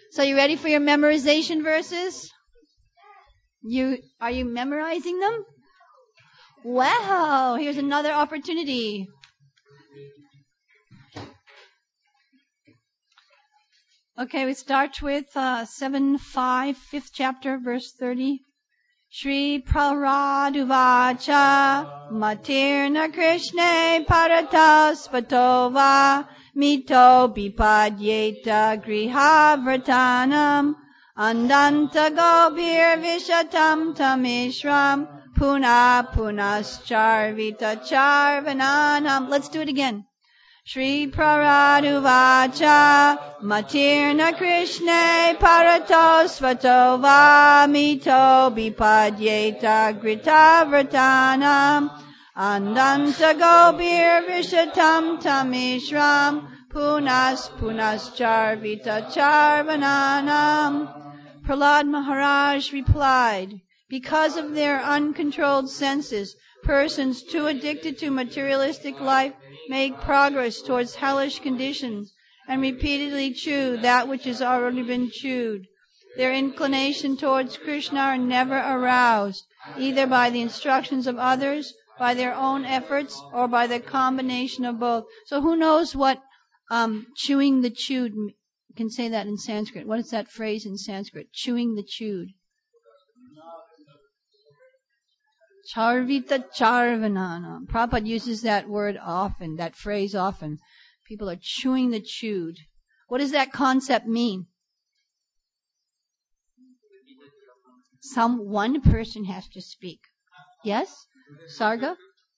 So you ready for your memorization verses? Are you memorizing them? Wow, here's another opportunity. Okay, we start with 7.5, 5th chapter, verse 30. Shri Praraduvacha Matirna Krishna Parataspatova Mito Bipadyeta Griha Vratanam Andanta Gobir Vishatam Tamishram Puna Punascharvita Charvananam. Let's do it again. Shri Praraduvacha Matirna Krishna Paratosvatova Mito Bipadyeta Grita Vratanam Andanta Gobir Vishatam Tamishram Punascharvita Charvananam. Prahlad Maharaj replied, because of their uncontrolled senses, persons too addicted to materialistic life make progress towards hellish conditions and repeatedly chew that which has already been chewed. Their inclination towards Krishna are never aroused, either by the instructions of others, by their own efforts, or by the combination of both. So who knows what chewing the chewed, you can say that in Sanskrit. What is that phrase in Sanskrit? Chewing the chewed. Charvita Charvanana. Prabhupada uses that word often, that phrase often. People are chewing the chewed. What does that concept mean? One person has to speak. Yes? Sarga?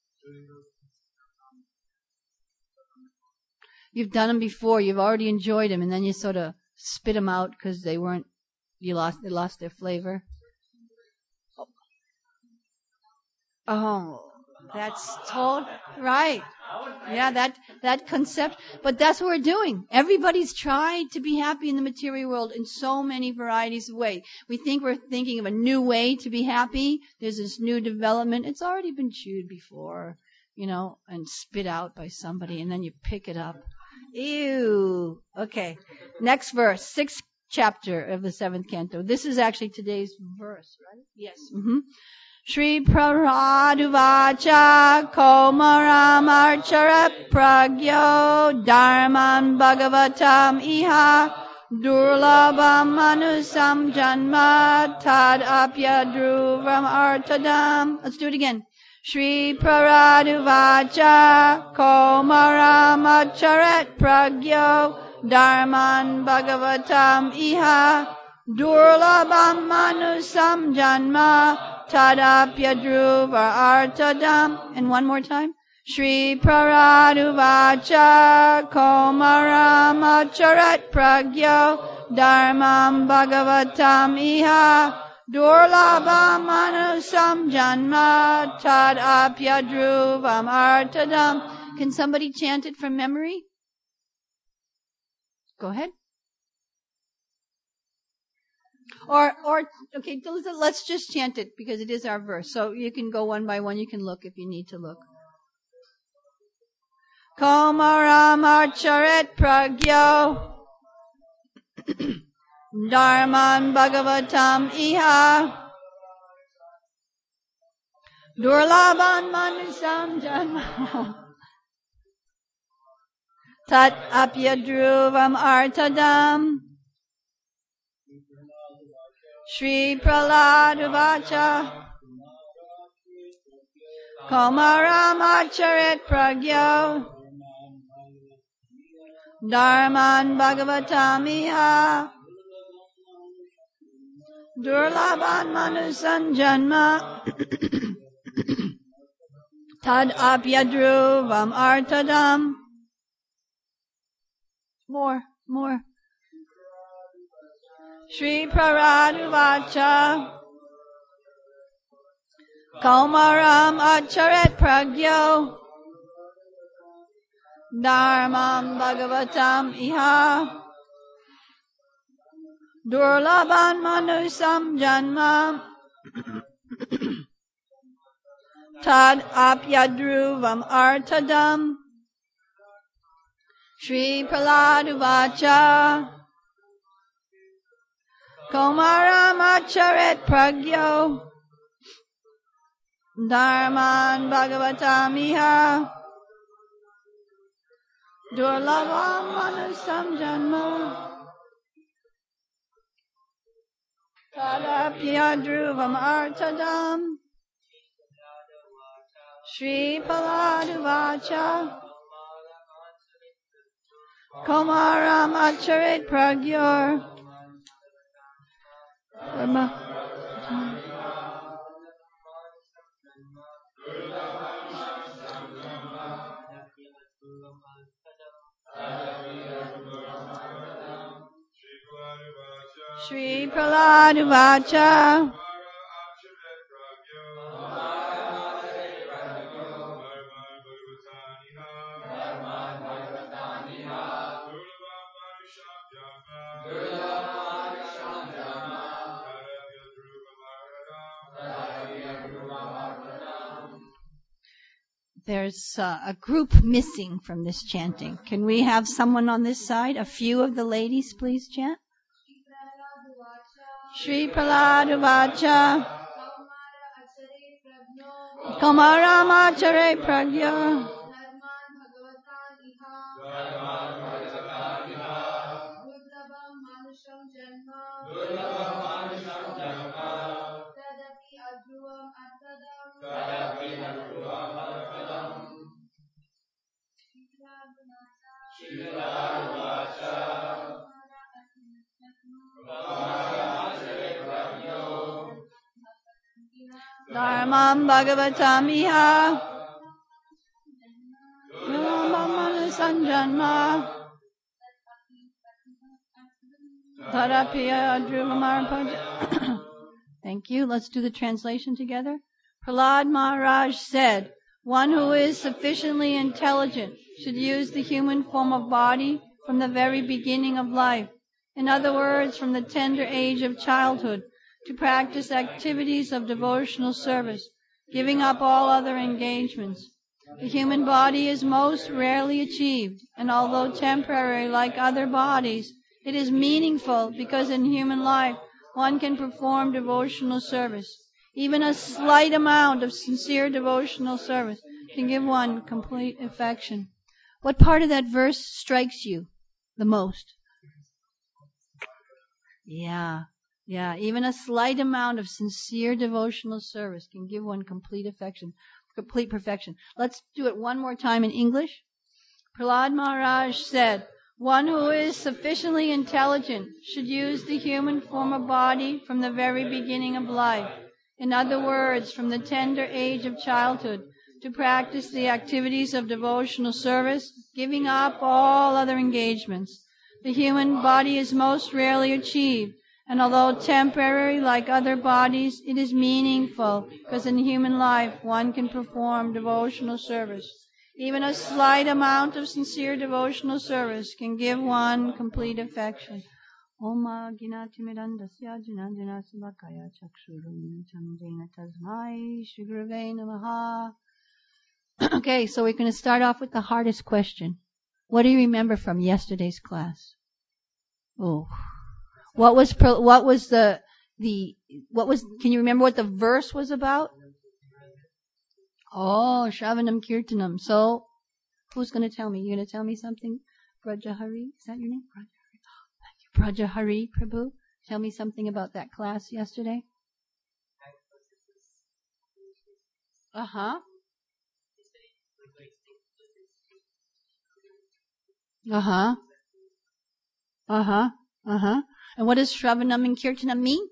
You've done them before. You've already enjoyed them, and then you sort of spit them out because they lost their flavor. Oh, that's right. Yeah, that concept. But that's what we're doing. Everybody's tried to be happy in the material world in so many varieties of ways. We think we're thinking of a new way to be happy. There's this new development. It's already been chewed before, and spit out by somebody, and then you pick it up. Ew. Okay. Next verse, 6th chapter of the 7th canto. This is actually today's verse, right? Yes. Mm-hmm. Shri Praraduvacha Komaramarcharat Pragyo Dharman Bhagavatam Iha Durlabam Manusam Janma Tad Apya Dhruvam Artadam. Let's do it again. Shri Praraduvacha Komaramarcharat Pragyo Dharman Bhagavatam Iha Durlabam Manusam Janma Tadapya Dhruva Artadam. And one more time. Shri Praraduvacha Komaramarcharat Pragyo Dharmam Bhagavatam Iha Durlabam Manusam Janma Tadapya Dhruvam Artadam. Can somebody chant it from memory? Go ahead. Or okay, let's just chant it because it is our verse. So you can go one by one. You can look if you need to look. Komaramarcharat Pragyo Dharman Bhagavatam Iha Durlaban Manusam Janma Tat Apya Dhruvam Artadam. Shri Praladuvacha Komaramarcharat Pragyo Dharman Bhagavatam Iha Durlaban Manusan Janma Tad Apya Dhruvam Artadam. More. Shri Praraduvacha Kaumaram Acharat Pragyo Dharmam Bhagavatam Iha Durlaban Manusam Janma Tad Apyadruvam Artadam. Shri Praladuvacha Komaram acharet pragyo dharman bhagavatamiha durlabam manusam janma tadapya dhruvam artadam Shri Paladuvacha Komaram acharet pragyor Shri Paladuvacha There's a group missing from this chanting. Can we have someone on this side? A few of the ladies, please chant. Shri Paladuvacha Komaramachare Pragya Dharmam Bhagavatamiha Sanjanma Tarapiya Dhruvamarpaja. Thank you. Let's do the translation together. Prahlad Maharaj said, one who is sufficiently intelligent should use the human form of body from the very beginning of life. In other words, from the tender age of childhood, to practice activities of devotional service, giving up all other engagements. The human body is most rarely achieved, and although temporary like other bodies, it is meaningful because in human life one can perform devotional service. Even a slight amount of sincere devotional service can give one complete affection. What part of that verse strikes you the most? Yeah, even a slight amount of sincere devotional service can give one complete affection, complete perfection. Let's do it one more time in English. Prahlad Maharaj said, one who is sufficiently intelligent should use the human form of body from the very beginning of life. In other words, from the tender age of childhood, to practice the activities of devotional service, giving up all other engagements. The human body is most rarely achieved, and although temporary like other bodies, it is meaningful because in human life one can perform devotional service. Even a slight amount of sincere devotional service can give one complete affection. Oma ginati mirandasya jinanjana sabakaya chakshurum chamjena tasmai Shri Gurave namaha. Okay, so we're going to start off with the hardest question. What do you remember from yesterday's class? Oh, can you remember what the verse was about? Oh, Shravanam Kirtanam. So, who's going to tell me? You're going to tell me something? Brajahari, is that your name? Brajahari Prabhu. Tell me something about that class yesterday. Uh-huh. Uh-huh. Uh-huh. Uh-huh. And what does Shravanam and Kirtanam mean?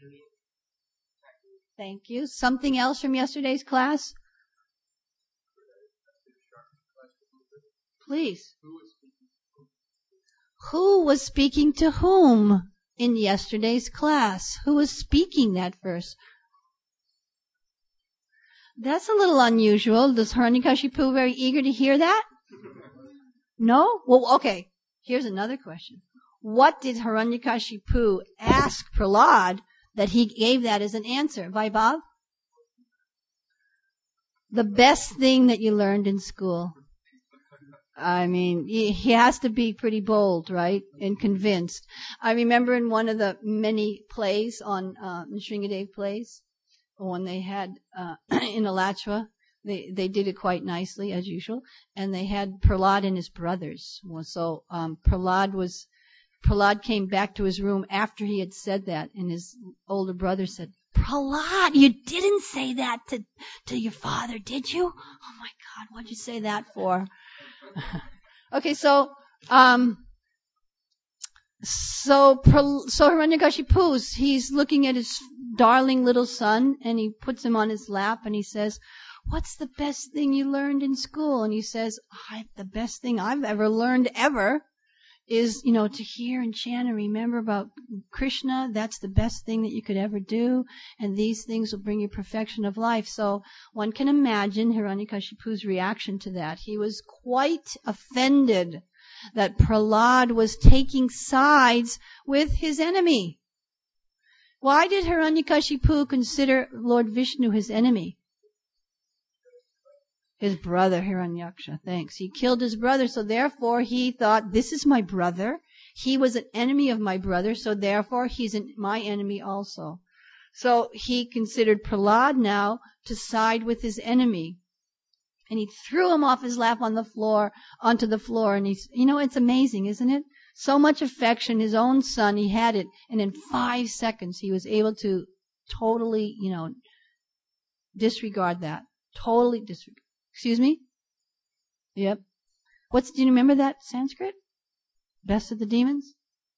Thank you. Something else from yesterday's class? Please. Who was speaking to whom in yesterday's class? Who was speaking that verse? That's a little unusual. Is Hiranyakashipu very eager to hear that? No? Well, okay. Here's another question. What did Hiranyakashipu ask Prahlad that he gave that as an answer? Vaibhav? The best thing that you learned in school. I mean, he has to be pretty bold, right? And convinced. I remember in one of the many plays on Nrsingadev plays, when they had in Alachua, they did it quite nicely as usual, and they had Prahlad and his brothers. So Prahlad came back to his room after he had said that, and his older brother said, "Prahlad, you didn't say that to your father, did you? Oh my God, what'd you say that for?" Okay, so Hiranyakashipu, he's looking at his darling little son, and he puts him on his lap, and he says, "What's the best thing you learned in school?" And he says, "The best thing I've ever learned ever is, to hear and chant and remember about Krishna. That's the best thing that you could ever do, and these things will bring you perfection of life." So one can imagine Hiranyakashipu's reaction to that. He was quite offended that Prahlad was taking sides with his enemy. Why did Hiranyakashipu consider Lord Vishnu his enemy? His brother, Hiranyaksha. Thanks. He killed his brother, so therefore he thought, this is my brother. He was an enemy of my brother, so therefore he's my enemy also. So he considered Prahlad now to side with his enemy. And he threw him off his lap onto the floor, and it's amazing, isn't it? So much affection, his own son, he had it, and in 5 seconds he was able to totally, disregard that. Totally disregard. Excuse me? Yep. Do you remember that Sanskrit? Best of the demons?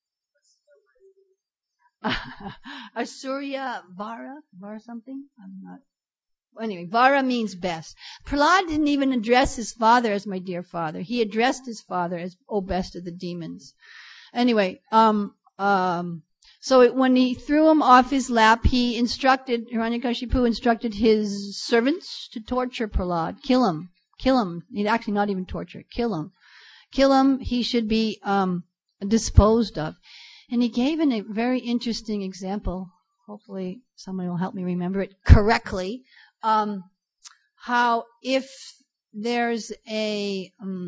Asurya Vara? Vara something? I'm not. Anyway, Vara means best. Prahlad didn't even address his father as my dear father. He addressed his father as, "Oh, best of the demons." Anyway, so when he threw him off his lap, Hiranyakashipu instructed his servants to torture Prahlad, kill him. He'd actually not even torture, kill him. He should be disposed of. And he gave a very interesting example. Hopefully somebody will help me remember it correctly. How if there's a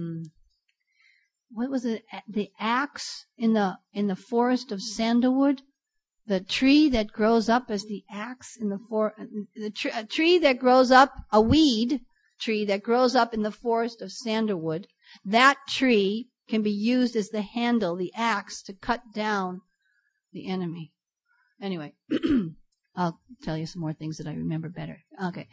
what was it? The axe in the forest of sandalwood, the tree that grows up as the axe in the a tree that grows up, a weed tree that grows up in the forest of sandalwood. That tree can be used as the handle, the axe, to cut down the enemy. Anyway, I'll tell you some more things that I remember better. Okay.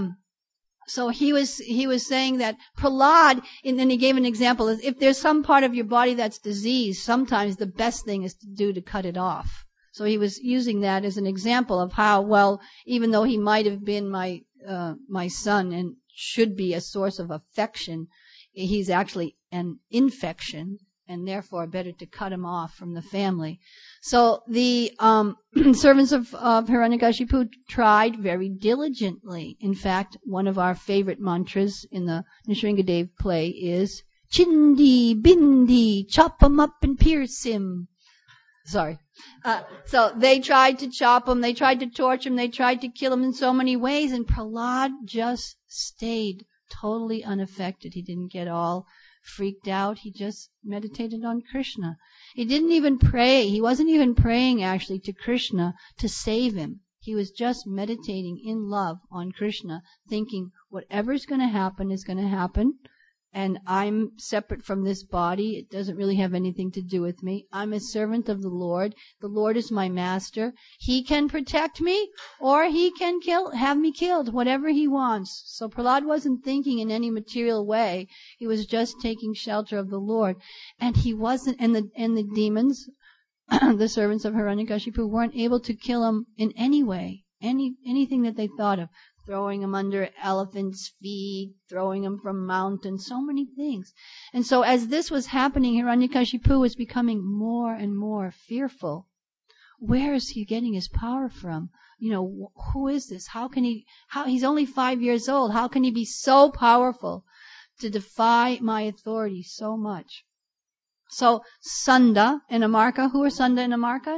So he was saying that Prahlad, and then he gave an example, if there's some part of your body that's diseased, sometimes the best thing is to cut it off. So he was using that as an example of how, well, even though he might have been my son and should be a source of affection, he's actually an infection, and therefore better to cut him off from the family. So the servants of Hiranyakashipu tried very diligently. In fact, one of our favorite mantras in the Nrsingadev play is "Chindi, Bindi, chop him up and pierce him." Sorry. So they tried to chop him, they tried to torture him, they tried to kill him in so many ways, and Prahlad just stayed totally unaffected. He didn't get all freaked out. He just meditated on Krishna. He didn't even pray. He wasn't even praying actually to Krishna to save him. He was just meditating in love on Krishna, thinking whatever's going to happen is going to happen. And I'm separate from this body. It doesn't really have anything to do with me. I'm a servant of the Lord. The Lord is my master. He can protect me, or he can have me killed, whatever he wants. So Prahlad wasn't thinking in any material way. He was just taking shelter of the Lord. And he wasn't, and the demons, the servants of Hiranyakashipu, weren't able to kill him in any way, anything that they thought of. Throwing him under elephants' feet, throwing him from mountains, so many things. And so as this was happening, Hiranyakashipu was becoming more and more fearful. Where is he getting his power from? Who is this? He's only 5 years old. How can he be so powerful to defy my authority so much? So Sunda and Amarka, who are Sunda and Amarka?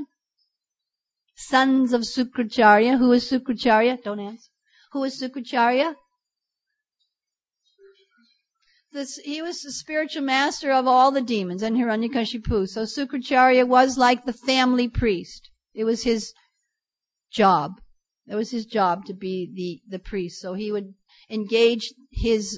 Sons of Sukracharya. Who is Sukracharya? Don't answer. Who is Sukracharya? he was the spiritual master of all the demons and Hiranyakashipu. So Sukracharya was like the family priest. It was his job. It was his job to be the priest. So he would engage his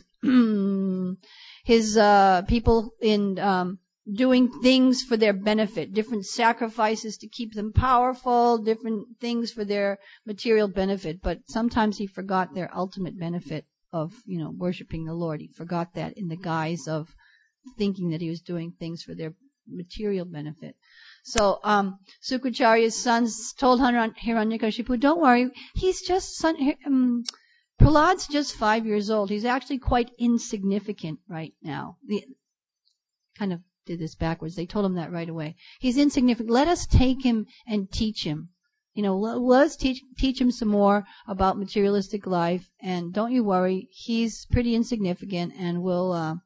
people in doing things for their benefit, different sacrifices to keep them powerful, different things for their material benefit. But sometimes he forgot their ultimate benefit of, worshiping the Lord. He forgot that in the guise of thinking that he was doing things for their material benefit. So, Sukracharya's sons told Hiranyakashipu, don't worry, he's just Prahlad's just 5 years old. He's actually quite insignificant right now. Kind of did this backwards. They told him that right away. He's insignificant. Let us take him and teach him. Let's teach him some more about materialistic life. And don't you worry, he's pretty insignificant, and we'll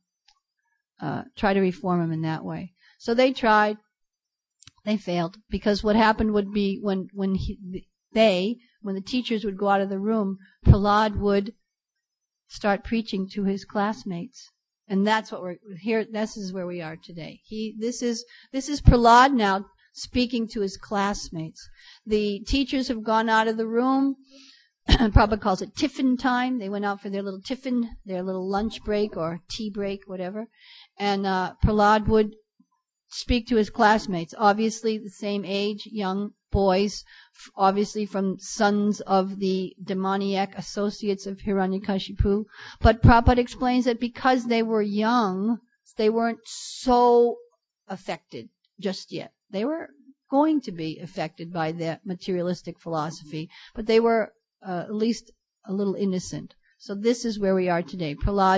try to reform him in that way. So they tried. They failed, because what happened would be when the teachers would go out of the room, Prahlad would start preaching to his classmates. And that's what we're here. This is where we are today. This is Prahlad now speaking to his classmates. The teachers have gone out of the room. Prabhupada calls it tiffin time. They went out for their little tiffin, their little lunch break or tea break, whatever. And Prahlad would speak to his classmates, obviously the same age, young boys, obviously from sons of the demoniac associates of Hiranyakashipu. But Prabhupada explains that because they were young, they weren't so affected just yet. They were going to be affected by the materialistic philosophy, but they were at least a little innocent. So this is where we are today.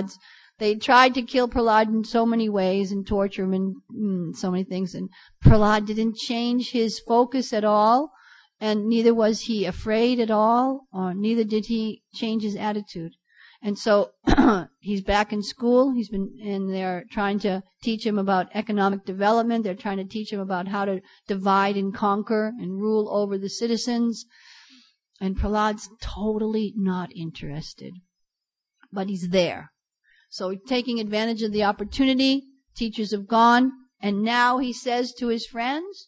They tried to kill Prahlad in so many ways and torture him in so many things. And Prahlad didn't change his focus at all. And neither was he afraid at all, or neither did he change his attitude. And so he's back in school. And they're trying to teach him about economic development. They're trying to teach him about how to divide and conquer and rule over the citizens. And Prahlad's totally not interested. But he's there. So taking advantage of the opportunity, teachers have gone, and now he says to his friends,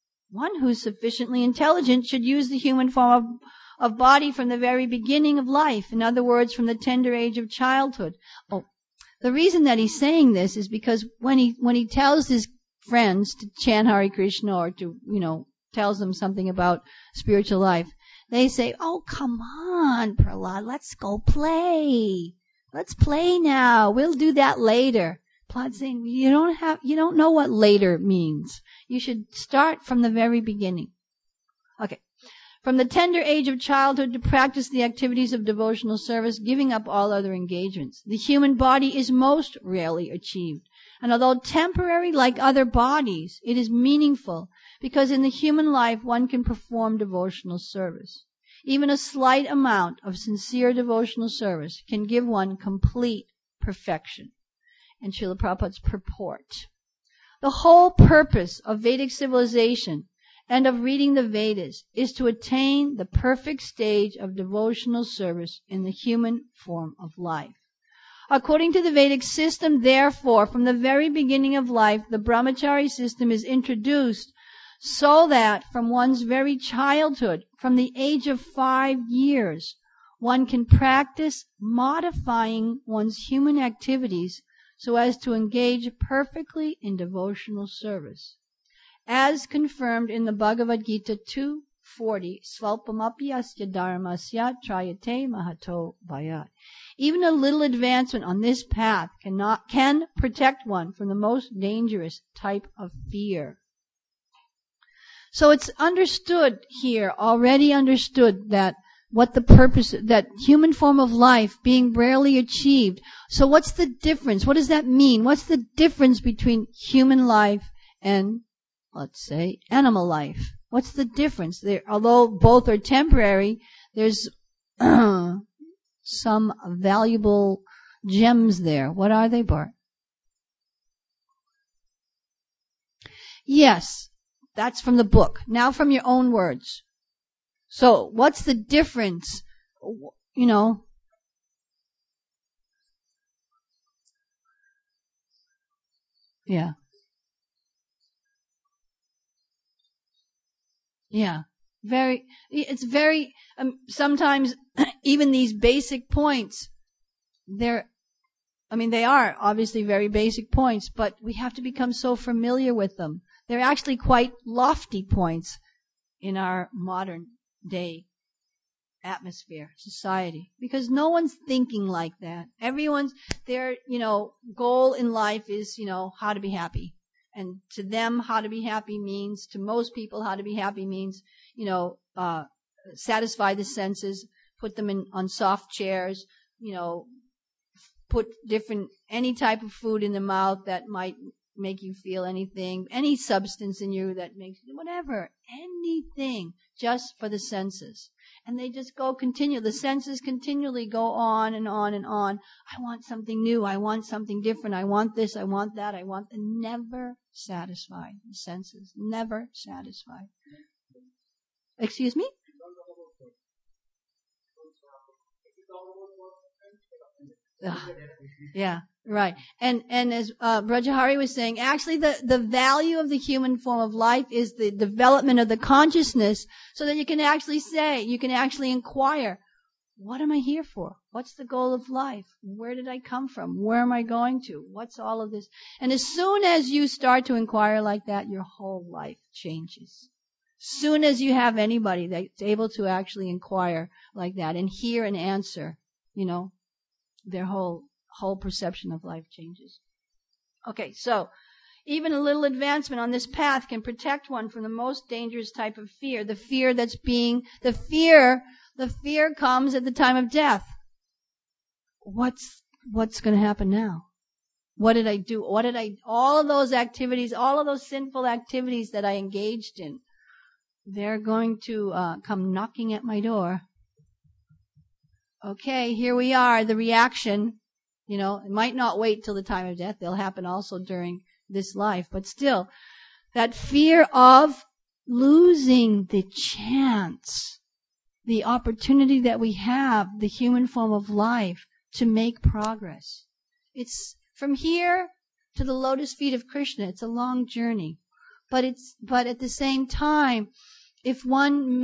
one who's sufficiently intelligent should use the human form of body from the very beginning of life. In other words, from the tender age of childhood. Oh, the reason that he's saying this is because when he tells his friends to chant Hare Krishna or to, tells them something about spiritual life, they say, oh, come on, Prahlad, let's go play. Let's play now. We'll do that later. Prahlad's saying, you don't know what later means. You should start from the very beginning. Okay. From the tender age of childhood to practice the activities of devotional service, giving up all other engagements. The human body is most rarely achieved. And although temporary like other bodies, it is meaningful because in the human life one can perform devotional service. Even a slight amount of sincere devotional service can give one complete perfection. And Srila Prabhupada's purport. The whole purpose of Vedic civilization and of reading the Vedas is to attain the perfect stage of devotional service in the human form of life. According to the Vedic system, therefore, from the very beginning of life, the brahmachari system is introduced so that from one's very childhood, from the age of 5 years, one can practice modifying one's human activities so as to engage perfectly in devotional service. As confirmed in the Bhagavad Gita 2:40, Svalpamapi asya dharmasya trayate mahato bhayat. Even a little advancement on this path can protect one from the most dangerous type of fear. So it's understood here, already understood, that what the purpose, that human form of life being rarely achieved. So what's the difference? What does that mean? What's the difference between human life and, let's say, animal life? What's the difference? Although both are temporary, there's some valuable gems there. What are they, Bart? Yes. That's from the book. Now from your own words. So, what's the difference? Yeah. Yeah. It's very, sometimes even these basic points, they are obviously very basic points, but we have to become so familiar with them. They're actually quite lofty points in our modern day atmosphere, society, because no one's thinking like that. Everyone's, their, goal in life is, how to be happy. And to them, how to be happy means, to most people, how to be happy means, satisfy the senses, put them on soft chairs, put any type of food in the mouth that might make you feel anything, any substance in you that makes, whatever, anything, just for the senses. And they just the senses continually go on and on and on. I want something new, I want something different, I want this, I want that, never satisfied. The senses, never satisfied. Excuse me? Yeah, right. And as Brajahari was saying, actually the value of the human form of life is the development of the consciousness, so that you can actually inquire, what am I here for? What's the goal of life? Where did I come from? Where am I going to? What's all of this? And as soon as you start to inquire like that, your whole life changes. Soon as you have anybody that's able to actually inquire like that and hear an answer, their whole perception of life changes. Okay, so even a little advancement on this path can protect one from the most dangerous type of fear. The fear comes at the time of death. What's going to happen now? What did I do? All of those activities, all of those sinful activities that I engaged in, they're going to come knocking at my door. Okay, here we are, the reaction. It might not wait till the time of death. They'll happen also during this life. But still, that fear of losing the chance, the opportunity that we have, the human form of life, to make progress. It's from here to the lotus feet of Krishna. It's a long journey. But at the same time, if one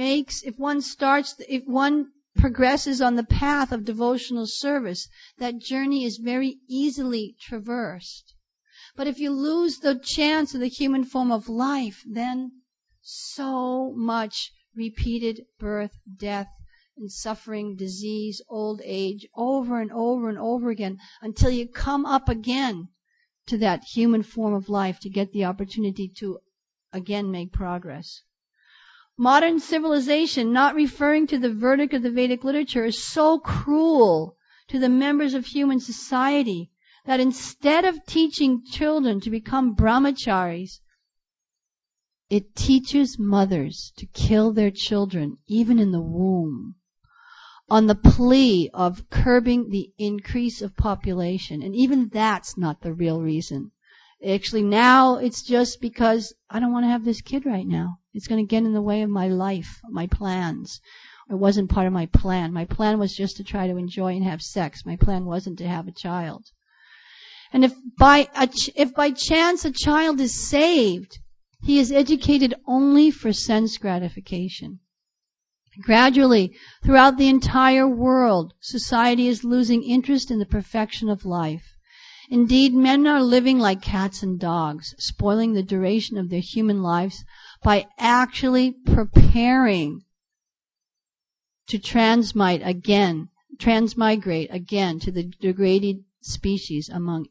progresses on the path of devotional service, that journey is very easily traversed. But if you lose the chance of the human form of life, then so much repeated birth, death, and suffering, disease, old age, over and over and over again, until you come up again to that human form of life to get the opportunity to again make progress. Modern civilization, not referring to the verdict of the Vedic literature, is so cruel to the members of human society that instead of teaching children to become brahmacharis, it teaches mothers to kill their children, even in the womb, on the plea of curbing the increase of population. And even that's not the real reason. Actually, now it's just because I don't want to have this kid right now. It's going to get in the way of my life, my plans. It wasn't part of my plan. My plan was just to try to enjoy and have sex. My plan wasn't to have a child. And if by chance a child is saved, he is educated only for sense gratification. Gradually, throughout the entire world, society is losing interest in the perfection of life. Indeed, men are living like cats and dogs, spoiling the duration of their human lives by actually preparing to transmigrate again to the degraded species among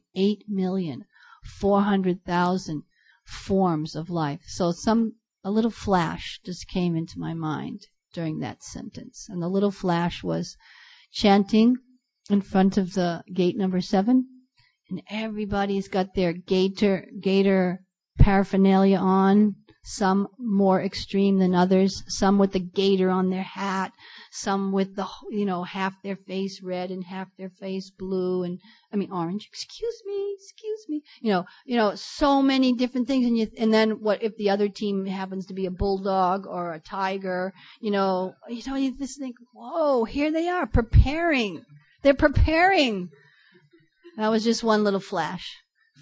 8,400,000 forms of life. So a little flash just came into my mind during that sentence. And the little flash was chanting in front of the gate number 7. And everybody's got their gator paraphernalia on, some more extreme than others, some with the gator on their hat, some with the, half their face red and half their face blue orange. Excuse me. So many different things. And then what if the other team happens to be a bulldog or a tiger? You just think, whoa, here they are preparing. They're preparing. That was just one little flash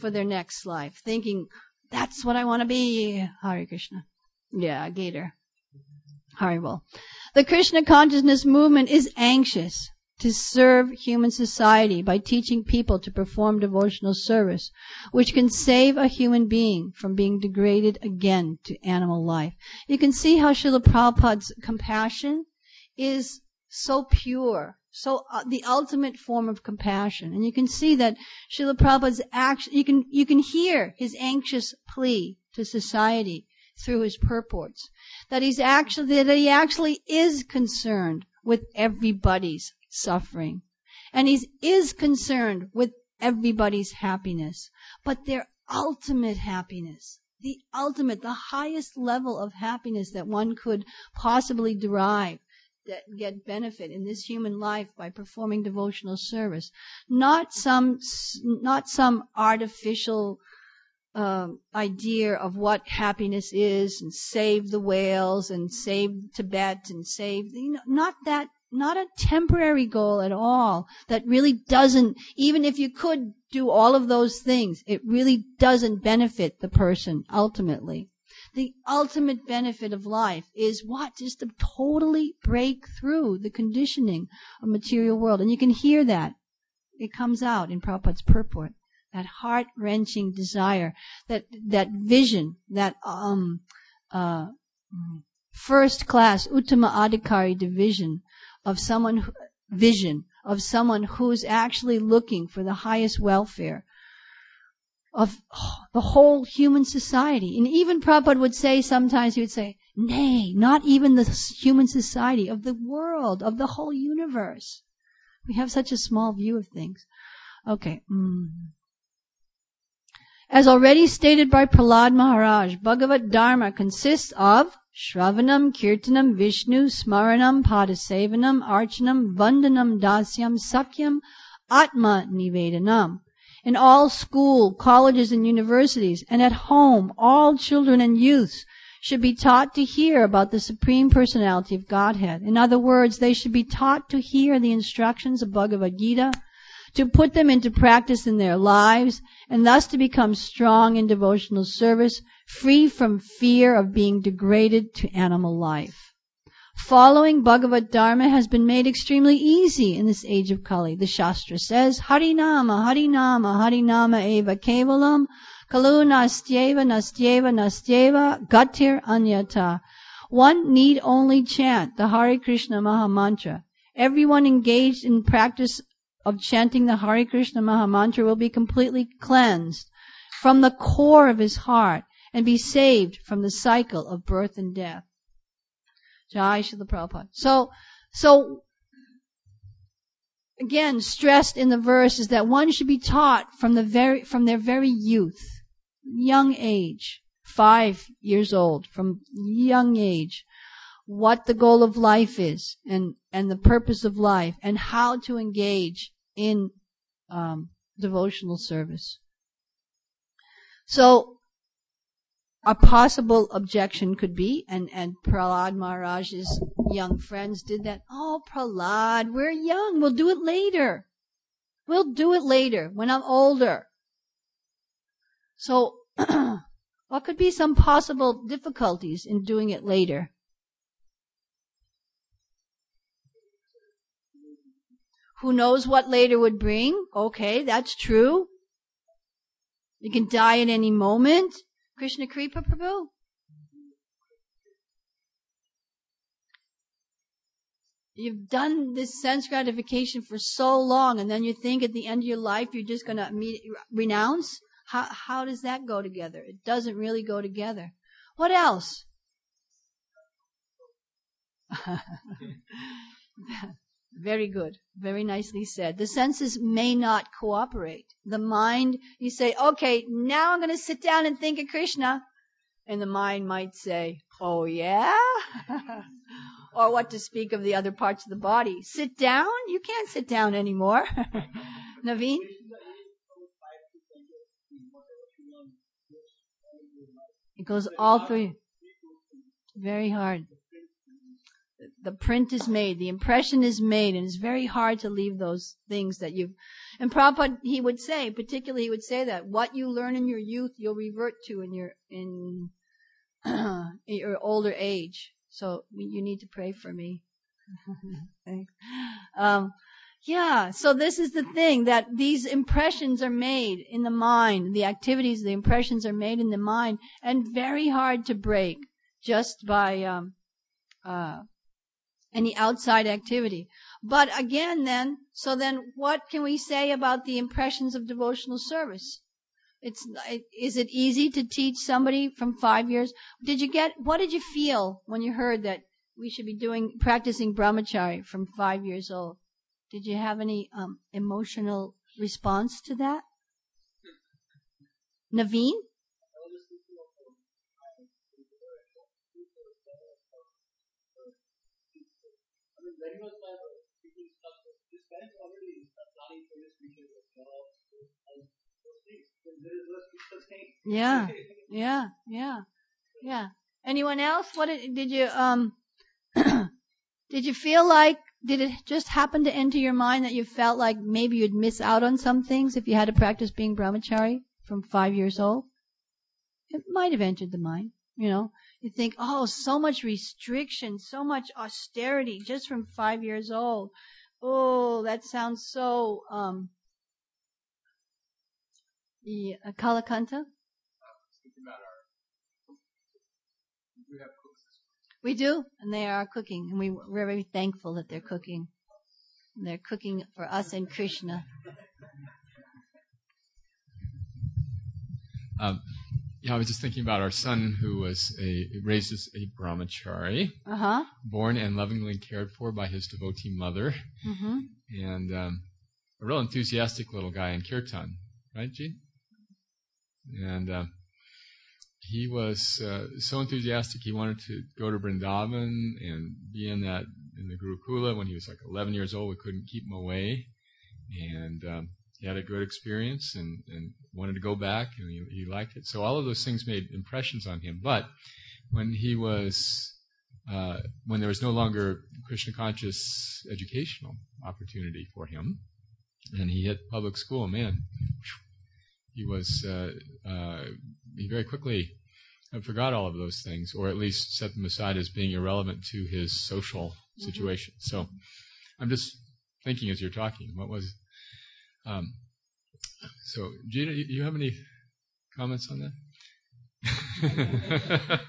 for their next life, thinking, that's what I want to be. Hare Krishna. Yeah, Gator. Horrible. The Krishna consciousness movement is anxious to serve human society by teaching people to perform devotional service, which can save a human being from being degraded again to animal life. You can see how Srila Prabhupada's compassion is so pure, so the ultimate form of compassion. And you can see that Srila Prabhupada's action, you can hear his anxious plea to society through his purports, that he actually is concerned with everybody's suffering, and he is concerned with everybody's happiness, but their ultimate happiness, the highest level of happiness that one could possibly derive, that get benefit in this human life by performing devotional service, not some artificial idea of what happiness is, and save the whales and save Tibet and save, not a temporary goal at all, that really doesn't, even if you could do all of those things, it really doesn't benefit the person ultimately. The ultimate benefit of life is what? Just to totally break through the conditioning of material world. And you can hear that. It comes out in Prabhupada's purport. That heart-wrenching desire, that vision, that first-class Uttama Adhikari division of someone who's actually looking for the highest welfare of the whole human society. And even Prabhupada would say sometimes, he would say, nay, not even the human society, of the world, of the whole universe. We have such a small view of things. Okay. As already stated by Prahlad Maharaj, Bhagavad Dharma consists of Shravanam, Kirtanam, Vishnu, Smaranam, Padasevanam, Archanam, Vandanam, Dasyam, Sakyam, Atma Nivedanam. In all school, colleges, and universities, and at home, all children and youths should be taught to hear about the Supreme Personality of Godhead. In other words, they should be taught to hear the instructions of Bhagavad Gita, to put them into practice in their lives, and thus to become strong in devotional service, free from fear of being degraded to animal life. Following Bhagavad Dharma has been made extremely easy in this age of Kali. The Shastra says, Harinama, Harinama, Harinama eva kevalam, kalu nastyeva, nastyeva, nastyeva, gatir anyata. One need only chant the Hare Krishna Maha Mantra. Everyone engaged in practice of chanting the Hare Krishna Maha Mantra will be completely cleansed from the core of his heart and be saved from the cycle of birth and death. Jai Srila Prabhupada. So again, stressed in the verse is that one should be taught from their very youth, young age, 5 years old, from young age, what the goal of life is, and the purpose of life, and how to engage in devotional service. So a possible objection could be, and Prahlad Maharaj's young friends did that. Oh, Prahlad, we're young. We'll do it later. We'll do it later when I'm older. So what could be some possible difficulties in doing it later? Who knows what later would bring? Okay, that's true. You can die at any moment. Krishna Kripa Prabhu? You've done this sense gratification for so long, and then you think at the end of your life you're just going to renounce? How does that go together? It doesn't really go together. What else? Very good. Very nicely said. The senses may not cooperate. The mind, you say, okay, now I'm going to sit down and think of Krishna. And the mind might say, oh yeah? Or what to speak of the other parts of the body. Sit down? You can't sit down anymore. Naveen? It goes all through. Very hard. the print is made, the impression is made, and it's very hard to leave those things that you've. And Prabhupada, he would say that what you learn in your youth, you'll revert to in your older age. So you need to pray for me. So this is the thing, that these impressions are made in the mind. The activities, the impressions are made in the mind, and very hard to break just by any outside activity. But again then what can we say about the impressions of devotional service? Is it easy to teach somebody from 5 years? What did you feel when you heard that we should be practicing brahmachari from 5 years old? Did you have any emotional response to that? Naveen? Yeah. Anyone else? What did you did you feel like? Did it just happen to enter your mind that you felt like maybe you'd miss out on some things if you had to practice being brahmachari from 5 years old? It might have entered the mind. You think, oh, so much restriction, so much austerity just from 5 years old. Oh, that sounds so Kalakanta? We do, and they are cooking, and we're very thankful that they're cooking. And they're cooking for us and Krishna. I was just thinking about our son who was raised as a brahmachari, born and lovingly cared for by his devotee mother, and a real enthusiastic little guy in kirtan, right, Jeet? And he was so enthusiastic he wanted to go to Vrindavan and be in the Gurukula. When he was like 11 years old, we couldn't keep him away, and he had a good experience and wanted to go back, and he liked it. So all of those things made impressions on him. But when when there was no longer Krishna conscious educational opportunity for him, and he hit public school, man, he very quickly forgot all of those things, or at least set them aside as being irrelevant to his social situation. So I'm just thinking as you're talking, what was... So, Gina, you have any comments on that?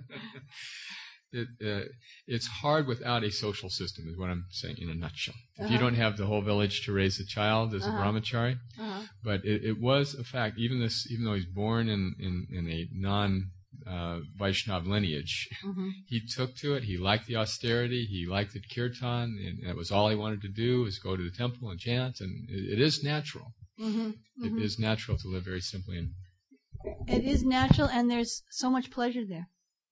It's hard without a social system, is what I'm saying in a nutshell. If you don't have the whole village to raise a child as a brahmachari, but it was a fact. Even though he's born in a non-Vaishnav lineage, he took to it. He liked the austerity. He liked the kirtan, and that was all he wanted to do, was go to the temple and chant. And it is natural. It is natural to live very simply. It is natural, and there's so much pleasure there.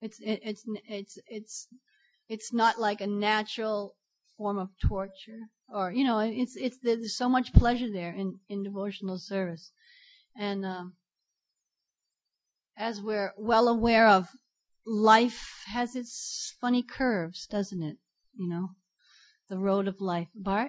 It's not like a natural form of torture, or there's so much pleasure there in devotional service. And as we're well aware of, life has its funny curves, doesn't it? The road of life. Bart?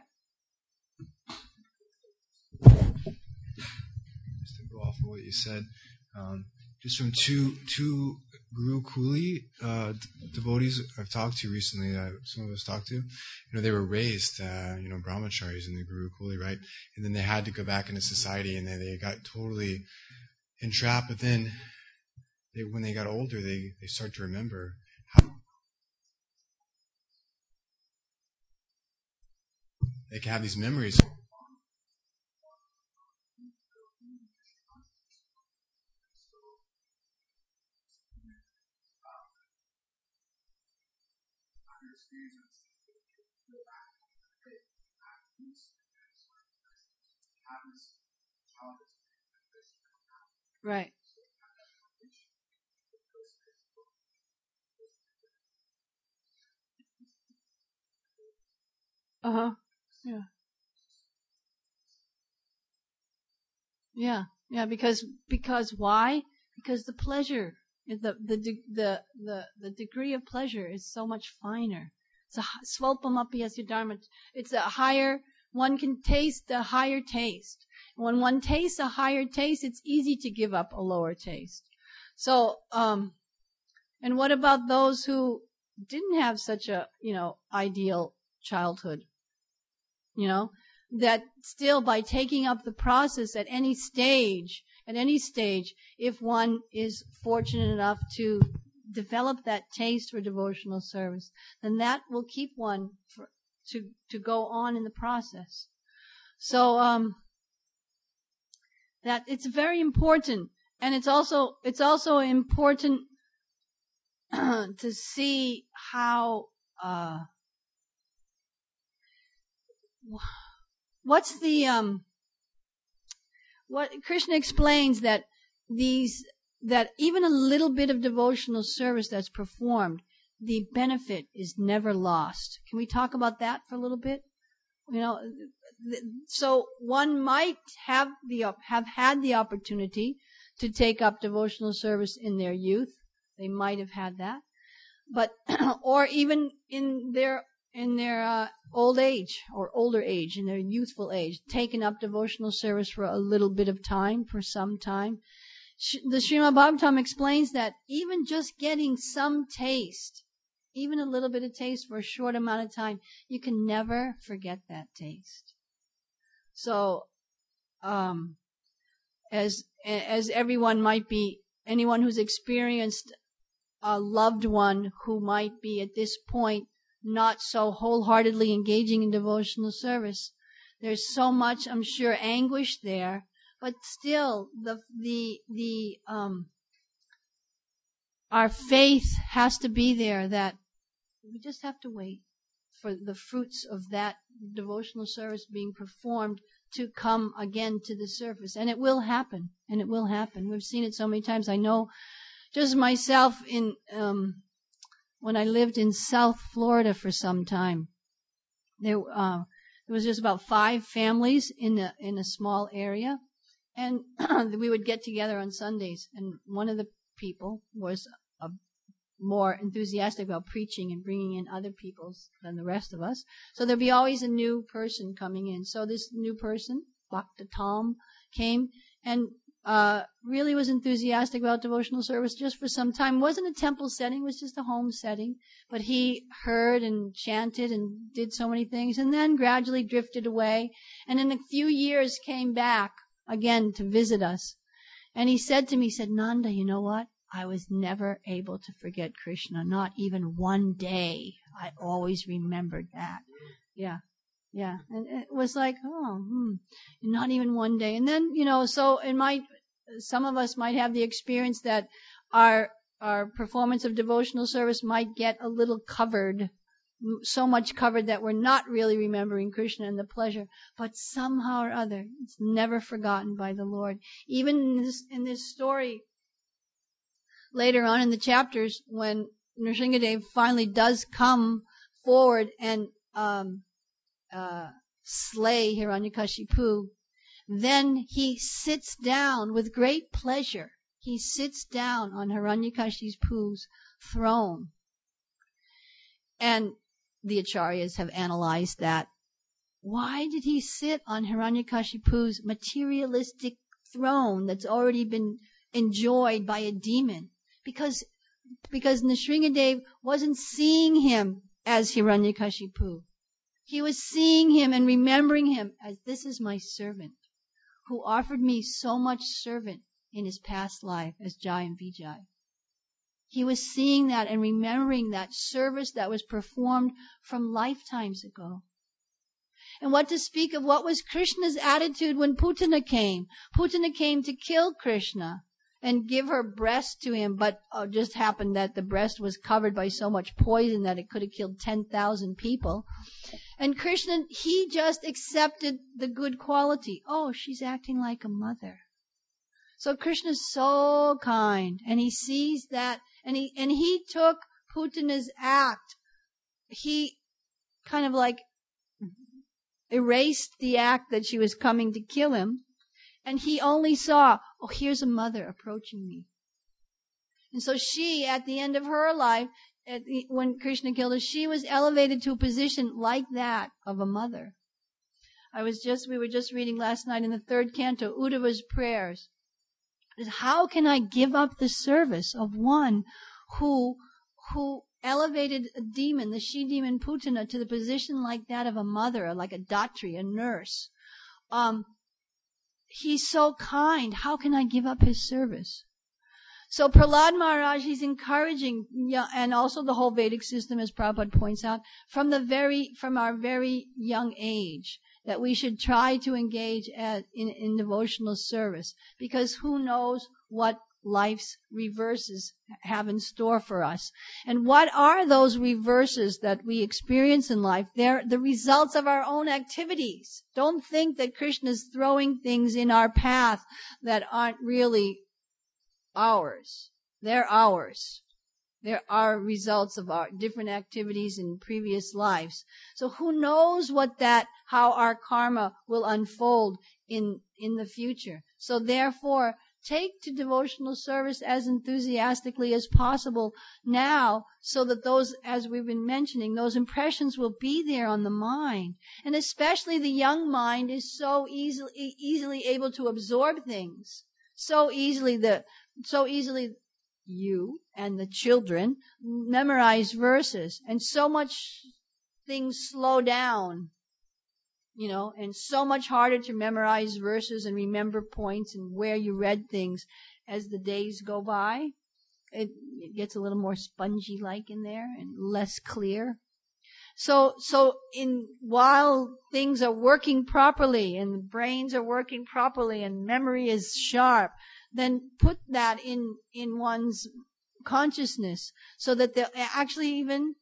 Just to go off of what you said, just from two Gurukuli devotees I've talked to recently, that some of us talked to, they were raised, brahmacharis in the Gurukuli, right? And then they had to go back into society, and then they got totally entrapped. But then, when they got older, they start to remember how they can have these memories. Right. Yeah. Yeah. Because why? Because the pleasure, the degree of pleasure is so much finer It's a Svulpamapi Asya Dharma. It's a higher, one can taste the higher taste. When one tastes a higher taste, it's easy to give up a lower taste. So, and what about those who didn't have such a, ideal childhood? That still by taking up the process at any stage, if one is fortunate enough to develop that taste for devotional service, then that will keep one to go on in the process. So, that it's very important, and it's also important to see how what Krishna explains that even a little bit of devotional service that's performed, the benefit is never lost. Can we talk about that for a little bit? So one might have had the opportunity to take up devotional service in their youth. They might have had that, but or even in their old age or older age, in their youthful age, taken up devotional service for a little bit of time, for some time. The Srimad Bhagavatam explains that even just getting some taste, even a little bit of taste for a short amount of time, you can never forget that taste. So, as everyone might be, anyone who's experienced a loved one who might be at this point not so wholeheartedly engaging in devotional service, there's so much, I'm sure, anguish there, but still our faith has to be there, that we just have to wait for the fruits of that devotional service being performed to come again to the surface. And it will happen. We've seen it so many times. I know just myself when I lived in South Florida for some time, there was just about 5 families in a small area, and we would get together on Sundays, and one of the people was more enthusiastic about preaching and bringing in other people than the rest of us. So there'd be always a new person coming in. So this new person, Bhakta Tom, came and really was enthusiastic about devotional service just for some time. It wasn't a temple setting, it was just a home setting. But he heard and chanted and did so many things, and then gradually drifted away, and in a few years came back again to visit us. And he said to me, Nanda, you know what? I was never able to forget Krishna, not even one day. I always remembered that. Yeah. And it was like, not even one day. And then, so some of us might have the experience that our performance of devotional service might get a little covered, so much covered that we're not really remembering Krishna and the pleasure, but somehow or other, it's never forgotten by the Lord. Even in this story, later on in the chapters, when Nrsingadev finally does come forward and slay Hiranyakashipu, then he sits down with great pleasure. He sits down on Hiranyakashipu's throne. And the Acharyas have analyzed that. Why did he sit on Hiranyakashipu's materialistic throne that's already been enjoyed by a demon? Because Nrsingadev wasn't seeing him as Hiranyakashipu. He was seeing him and remembering him as, this is my servant who offered me so much servant in his past life as Jai and Vijay. He was seeing that and remembering that service that was performed from lifetimes ago. And what to speak of what was Krishna's attitude when Putana came. Putana came to kill Krishna and give her breast to him, but just happened that the breast was covered by so much poison that it could have killed 10,000 people. And Krishna, he just accepted the good quality. Oh, she's acting like a mother. So Krishna's so kind, and he sees that, and he took Putana's act. He kind of like erased the act that she was coming to kill him, and he only saw, oh, here's a mother approaching me. And so she, at the end of her life, when Krishna killed her, she was elevated to a position like that of a mother. We were just reading last night in the 3rd canto, Uddhava's prayers. How can I give up the service of one who elevated a demon, the she-demon Putana, to the position like that of a mother, like a datri, a nurse? He's so kind. How can I give up his service? So Prahlad Maharaj, he's encouraging, and also the whole Vedic system, as Prabhupada points out, from our very young age, that we should try to engage in devotional service, because who knows what life's reverses have in store for us. And what are those reverses that we experience in life? They're the results of our own activities. Don't think that Krishna's throwing things in our path that aren't really ours. They're ours. There are results of our different activities in previous lives. So who knows how our karma will unfold in the future. So therefore, take to devotional service as enthusiastically as possible now, so that those, as we've been mentioning, those impressions will be there on the mind. And especially the young mind is so easily able to absorb things. So easily you and the children memorize verses, and so much things slow down, and so much harder to memorize verses and remember points and where you read things as the days go by. It gets a little more spongy like in there and less clear. So while things are working properly and the brains are working properly and memory is sharp, then put that in one's consciousness, so that they'll actually, even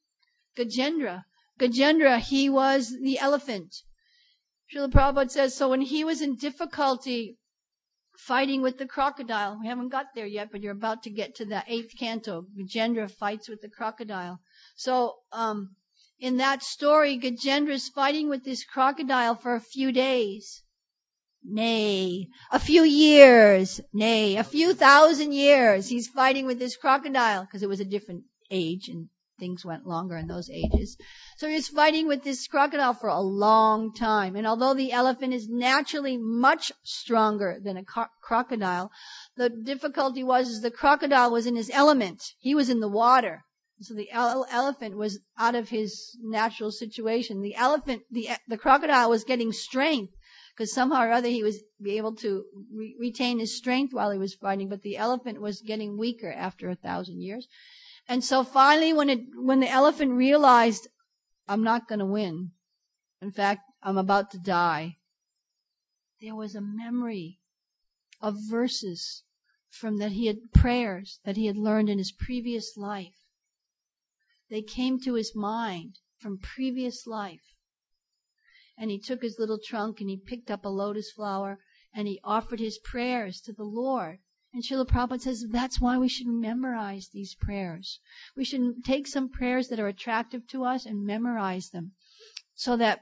Gajendra, he was the elephant. Srila Prabhupada says, so when he was in difficulty fighting with the crocodile, we haven't got there yet, but you're about to get to the 8th canto, Gajendra fights with the crocodile. So, in that story, Gajendra is fighting with this crocodile for a few days. Nay, a few years. Nay, a few thousand years. He's fighting with this crocodile, because it was a different age and things went longer in those ages. So he was fighting with this crocodile for a long time. And although the elephant is naturally much stronger than a crocodile, the difficulty was the crocodile was in his element. He was in the water. So the elephant was out of his natural situation. The crocodile was getting strength, because somehow or other he was be able to retain his strength while he was fighting, but the elephant was getting weaker after 1,000 years. And so finally, when the elephant realized, I'm not going to win, in fact, I'm about to die, there was a memory of verses prayers that he had learned in his previous life. They came to his mind from previous life. And he took his little trunk and he picked up a lotus flower and he offered his prayers to the Lord. And Srila Prabhupada says that's why we should memorize these prayers. We should take some prayers that are attractive to us and memorize them, so that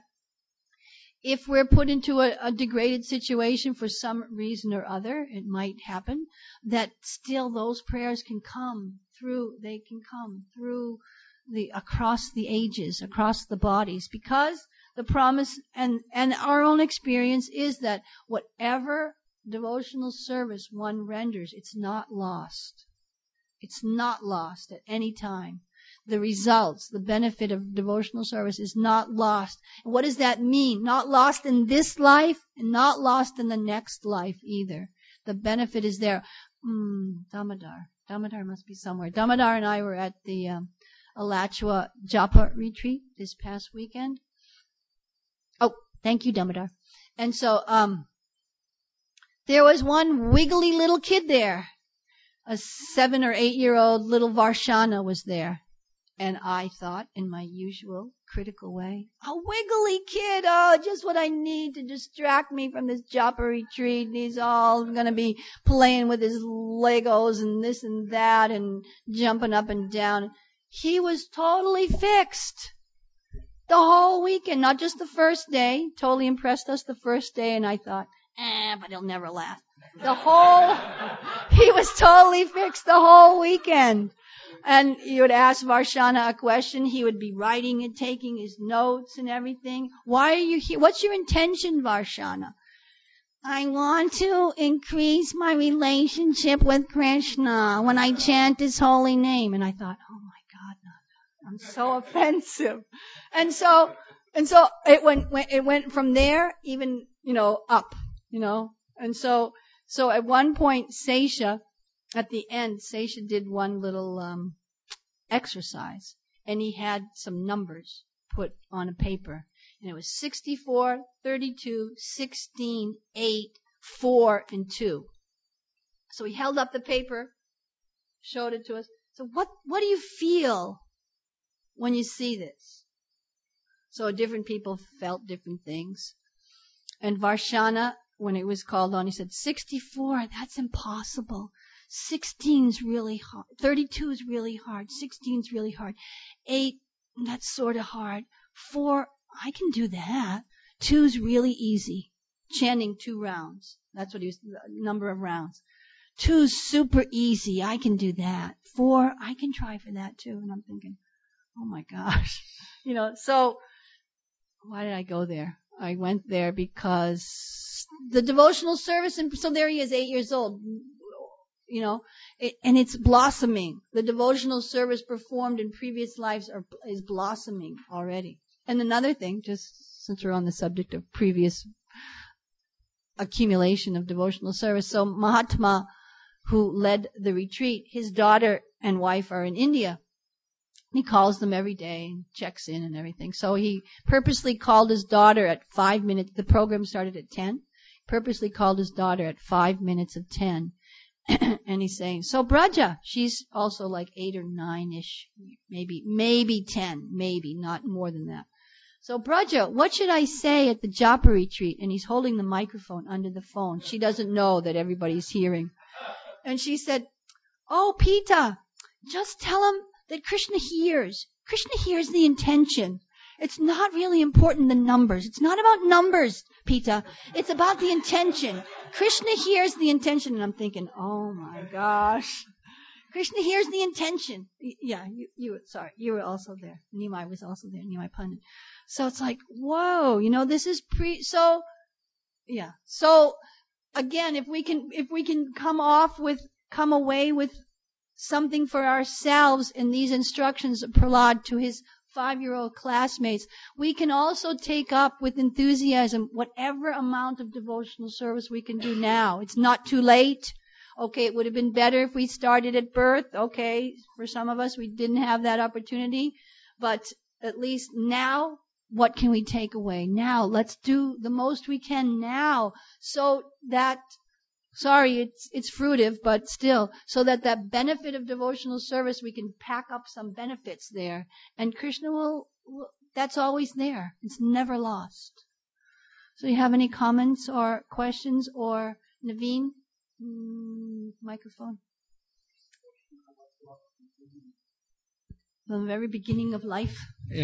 if we're put into a degraded situation for some reason or other, it might happen, that still those prayers can come through across the ages, across the bodies, because the promise and our own experience is that whatever devotional service one renders, it's not lost. It's not lost at any time. The results, the benefit of devotional service is not lost. And what does that mean? Not lost in this life and not lost in the next life either. The benefit is there. Damodar must be somewhere. Damodar and I were at the Alachua Japa retreat this past weekend. Oh, thank you, Damodar. And so, there was one wiggly little kid there. A 7 or 8 year old little Varshana was there. And I thought, in my usual critical way, a wiggly kid, just what I need to distract me from this Japa retreat. He's all gonna be playing with his Legos and this and that and jumping up and down. He was totally fixed. The whole weekend, not just the first day. Totally impressed us the first day, and I thought, but he'll never laugh. He was totally fixed the whole weekend. And you would ask Varshana a question. He would be writing it, taking his notes and everything. Why are you here? What's your intention, Varshana? I want to increase my relationship with Krishna when I chant his holy name. And I thought, oh my God, I'm so offensive. And so it went from there even, up, And so at one point, at the end, Sesha did one little, exercise, and he had some numbers put on a paper. And it was 64, 32, 16, 8, 4, and 2. So he held up the paper, showed it to us. So what do you feel when you see this? So different people felt different things. And Varshana, when it was called on, he said, 64, that's impossible. 16's really hard. 32 is really hard. 16's really hard. 8, that's sort of hard. 4, I can do that. 2's really easy. Chanting 2 rounds. That's what he was, the number of rounds. 2's super easy. I can do that. 4, I can try for that too. And I'm thinking, oh my gosh. So why did I go there? I went there because the devotional service, and so there he is, 8 years old. And it's blossoming. The devotional service performed in previous lives is blossoming already. And another thing, just since we're on the subject of previous accumulation of devotional service, so Mahatma, who led the retreat, his daughter and wife are in India. He calls them every day and checks in and everything. So he purposely called his daughter at 5 minutes. The program started at 10. Purposely called his daughter at 5 minutes of 10. And he's saying, so Braja, she's also like 8 or 9-ish, maybe 10, maybe not more than that. So Braja, what should I say at the Japa retreat? And he's holding the microphone under the phone. She doesn't know that everybody's hearing. And she said, oh, Pita, just tell him that Krishna hears. Krishna hears the intention. It's not really important, the numbers. It's not about numbers, Pita. It's about the intention. Krishna hears the intention. And I'm thinking, oh my gosh. Krishna hears the intention. Yeah, you were also there. Nimai was also there, Nimai Pandit. So it's like, whoa, this is so again, if we can come away with something for ourselves in these instructions of Prahlad to his 5-year-old classmates, we can also take up with enthusiasm whatever amount of devotional service we can do now. It's not too late. Okay, it would have been better if we started at birth. Okay, for some of us, we didn't have that opportunity. But at least now, what can we take away? Now, let's do the most we can now so that, it's fruitive, but still, so that benefit of devotional service, we can pack up some benefits there. And Krishna will that's always there. It's never lost. So you have any comments or questions? Or Naveen? Microphone. From the very beginning of life.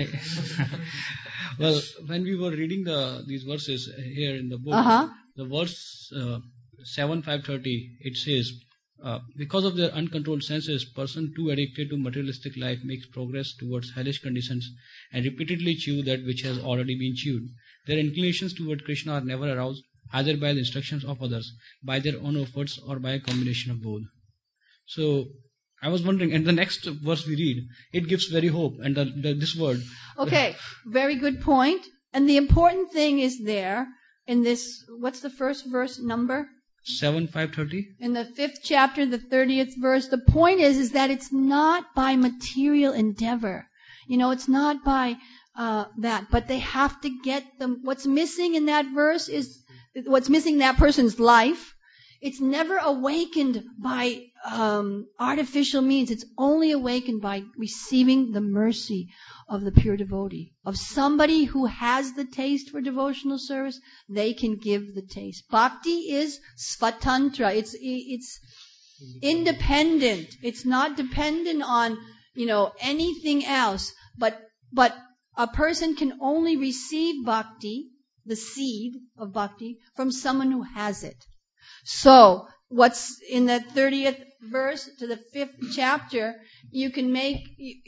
Well, when we were reading these verses here in the book, the verse 7.5.30, it says, because of their uncontrolled senses, person too addicted to materialistic life makes progress towards hellish conditions and repeatedly chew that which has already been chewed. Their inclinations toward Krishna are never aroused, either by the instructions of others, by their own efforts, or by a combination of both. So, I was wondering, and the next verse we read, it gives very hope, and this word. Okay, very good point. And the important thing is there, in this, what's the first verse number? 7.5.30. In the 5th chapter, the 30th verse, the point is that it's not by material endeavor. It's not by that, but they have to get them. What's missing in that verse is, what's missing in that person's life, it's never awakened by artificial means. It's only awakened by receiving the mercy of the pure devotee. Of somebody who has the taste for devotional service, they can give the taste. Bhakti is svatantra. It's independent. It's not dependent on, anything else. But a person can only receive bhakti, the seed of bhakti, from someone who has it. So, what's in the 30th verse to the 5th chapter, we can make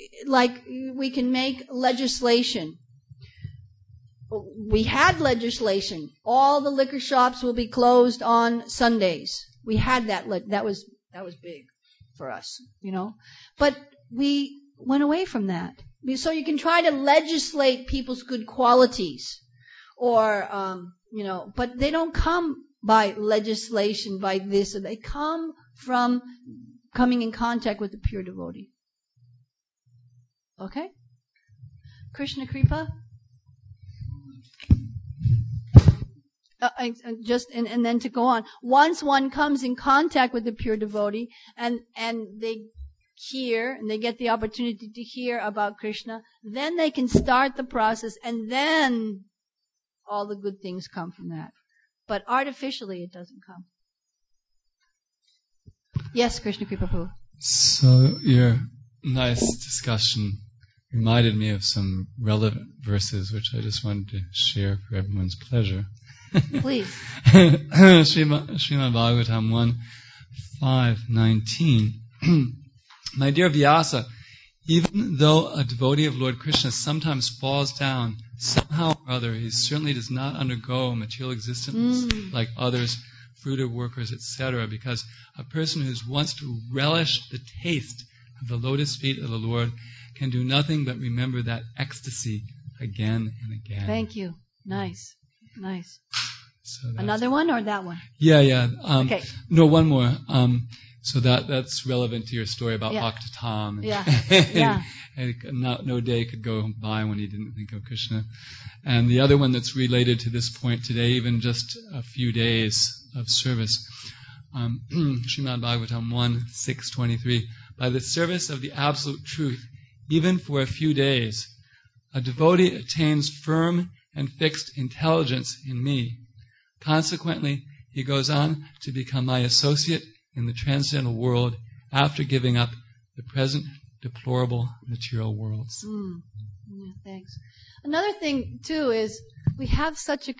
legislation. We had legislation. All the liquor shops will be closed on Sundays. We had that. That was big for us, But we went away from that. So you can try to legislate people's good qualities, or but they don't come by legislation, by this, or they come from coming in contact with the pure devotee. Okay? Krishna Kripa? And then to go on. Once one comes in contact with the pure devotee and they hear and they get the opportunity to hear about Krishna, then they can start the process, and then all the good things come from that. But artificially it doesn't come. Yes, Krishna Kripa Prabhu. So your nice discussion reminded me of some relevant verses which I just wanted to share for everyone's pleasure. Please. Srimad Bhagavatam 1:5-19. My dear Vyasa, even though a devotee of Lord Krishna sometimes falls down, somehow or other, he certainly does not undergo material existence like others, fruiter workers, etc., because a person who wants to relish the taste of the lotus feet of the Lord can do nothing but remember that ecstasy again and again. Thank you. Nice. So another one or that one? Yeah. Okay. No, one more. So that's relevant to your story about Bhaktatam. Yeah. And no day could go by when he didn't think of Krishna. And the other one that's related to this point today, even just a few days of service, Srimad Bhagavatam 1:6-23. By the service of the Absolute Truth, even for a few days, a devotee attains firm and fixed intelligence in me. Consequently, he goes on to become my associate in the transcendental world after giving up the present deplorable material worlds. Yeah, thanks. Another thing too is we have such a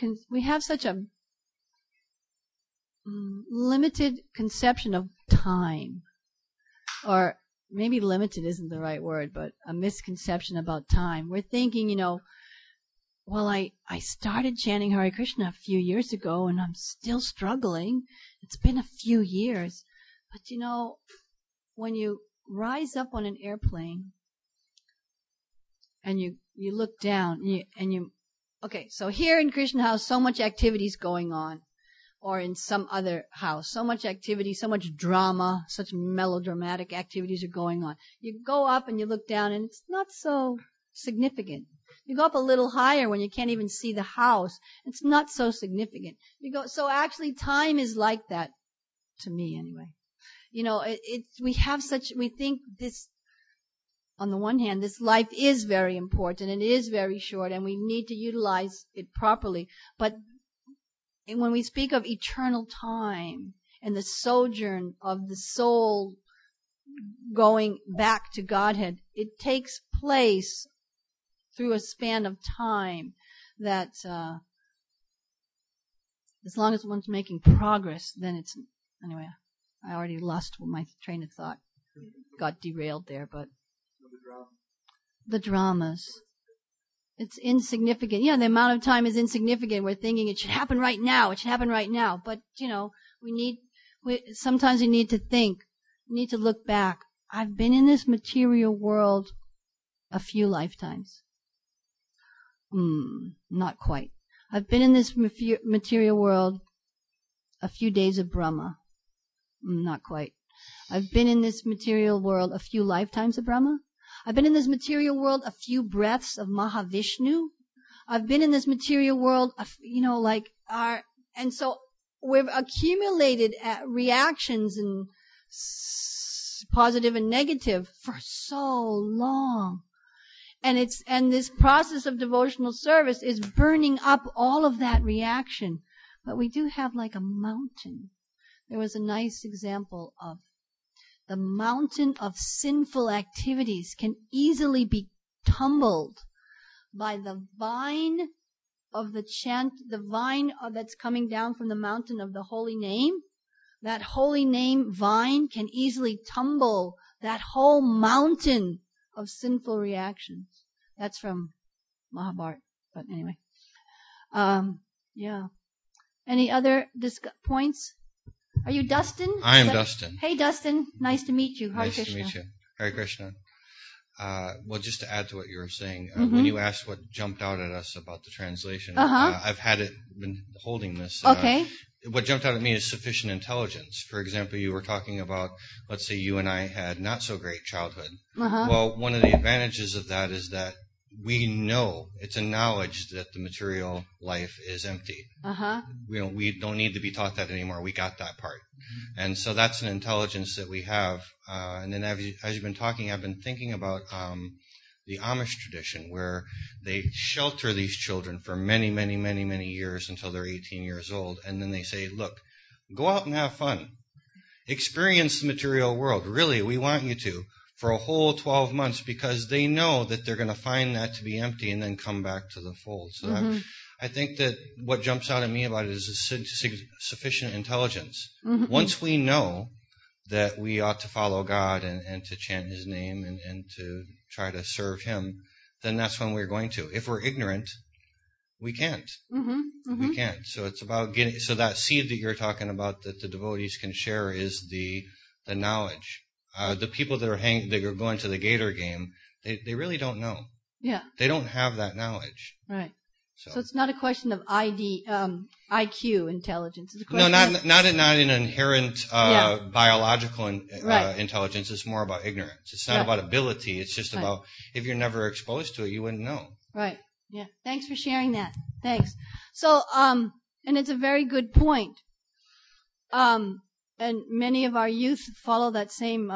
limited conception of time, or maybe limited isn't the right word, but a misconception about time. We're thinking, well, I started chanting Hare Krishna a few years ago and I'm still struggling. It's been a few years. But when you rise up on an airplane and you look down okay, so here in Krishna House, so much activity is going on, or in some other house, so much activity, so much drama, such melodramatic activities are going on. You go up and you look down and it's not so significant. You go up a little higher when you can't even see the house. It's not so significant. So actually time is like that, to me anyway. We think this, on the one hand, this life is very important and it is very short and we need to utilize it properly. But when we speak of eternal time and the sojourn of the soul going back to Godhead, it takes place through a span of time that as long as one's making progress, then it's... Anyway, I already lost my train of thought. Got derailed there, but... The dramas. It's insignificant. Yeah, the amount of time is insignificant. We're thinking it should happen right now. It should happen right now. But, sometimes we need to think. We need to look back. I've been in this material world a few lifetimes. Not quite. I've been in this material world a few days of Brahma. Not quite. I've been in this material world a few lifetimes of Brahma. I've been in this material world a few breaths of Mahavishnu. I've been in this material world, and so we've accumulated reactions and positive and negative for so long. And this process of devotional service is burning up all of that reaction. But we do have like a mountain. There was a nice example of the mountain of sinful activities can easily be tumbled by the vine of the chant, the vine that's coming down from the mountain of the holy name. that holy name vine can easily tumble that whole mountain of sinful reactions. That's from Mahabharata. But anyway. Yeah. Any other points? Are you Dustin? I am Dustin. Hey, Dustin. Nice to meet you. Hare nice Krishna. to meet you. Hare Krishna. Well, just to add to what you were saying, when you asked what jumped out at us about the translation, I've been holding this. Okay. What jumped out at me is sufficient intelligence. For example, you were talking about, let's say you and I had not so great childhood. Well, one of the advantages of that is that we know, it's a knowledge that the material life is empty. We don't need to be taught that anymore. We got that part. And so that's an intelligence that we have. And then as you've been talking, I've been thinking about the Amish tradition, where they shelter these children for many, many, many, many years until they're 18 years old. And then they say, look, go out and have fun. Experience the material world. Really, we want you to. For a whole 12 months, because they know that they're going to find that to be empty and then come back to the fold. So I think that what jumps out at me about it is sufficient intelligence. Once we know that we ought to follow God and to chant His name and to try to serve Him, then that's when we're going to. If we're ignorant, we can't. We can't. So it's about getting, so that seed that you're talking about that the devotees can share is the knowledge. The people that are going to the Gator game, they really don't know. Yeah. They don't have that knowledge. Right. So it's not a question of IQ intelligence. It's a question not an inherent biological right. intelligence. It's more about ignorance. It's not about ability. It's just about, if you're never exposed to it, you wouldn't know. Right. Yeah. Thanks for sharing that. Thanks. So, and it's a very good point. And many of our youth follow that same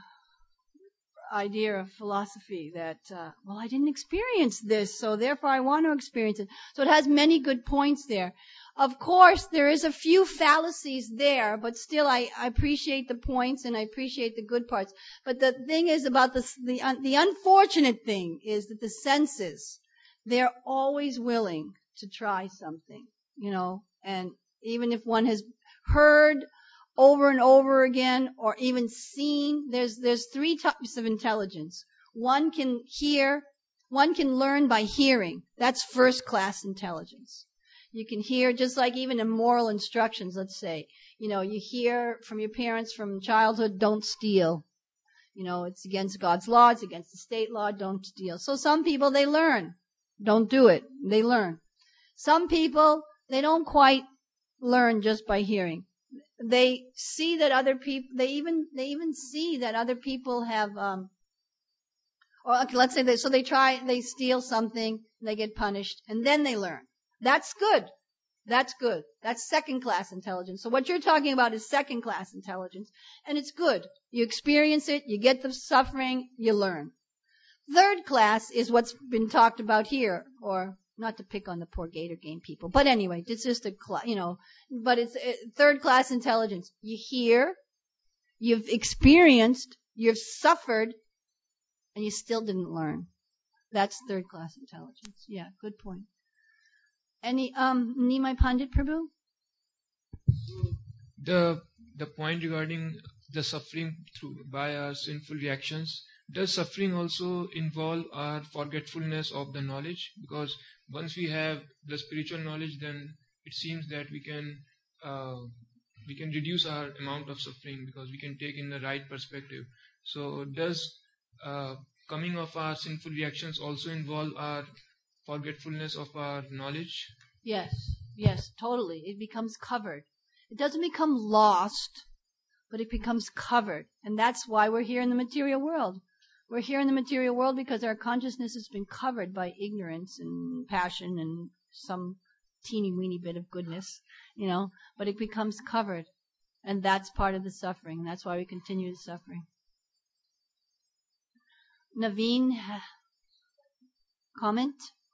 idea of philosophy that, well, I didn't experience this, so therefore I want to experience it. So it has many good points there. Of course, there is a few fallacies there, but still I appreciate the points and I appreciate the good parts. But the thing is about the unfortunate thing is that the senses, they're always willing to try something, and even if one has heard over and over again, or even seen. There's three types of intelligence. One can learn by hearing. That's first class intelligence. You can hear, just like even in moral instructions, let's say, you hear from your parents from childhood, don't steal. It's against God's law, it's against the state law, don't steal. So some people, they learn. Don't do it. They learn. Some people, they don't quite learn just by hearing. They see that other people, they even see that other people have, let's say they steal something, they get punished, and then they learn. That's good. That's good. That's second class intelligence. So what you're talking about is second class intelligence, and it's good. You experience it, you get the suffering, you learn. Third class is what's been talked about here, or not to pick on the poor Gator game people, but anyway, it's just but it's third class intelligence. You hear, you've experienced, you've suffered, and you still didn't learn. That's third class intelligence. Yeah, good point. Any, Nimai Pandit Prabhu? The point regarding the suffering by our sinful reactions, does suffering also involve our forgetfulness of the knowledge? Because once we have the spiritual knowledge, then it seems that we can reduce our amount of suffering because we can take in the right perspective. So does coming of our sinful reactions also involve our forgetfulness of our knowledge? Yes, totally. It becomes covered. It doesn't become lost, but it becomes covered. And that's why we're here in the material world. We're here in the material world because our consciousness has been covered by ignorance and passion and some teeny weeny bit of goodness, but it becomes covered. And that's part of the suffering. That's why we continue the suffering. Naveen, comment?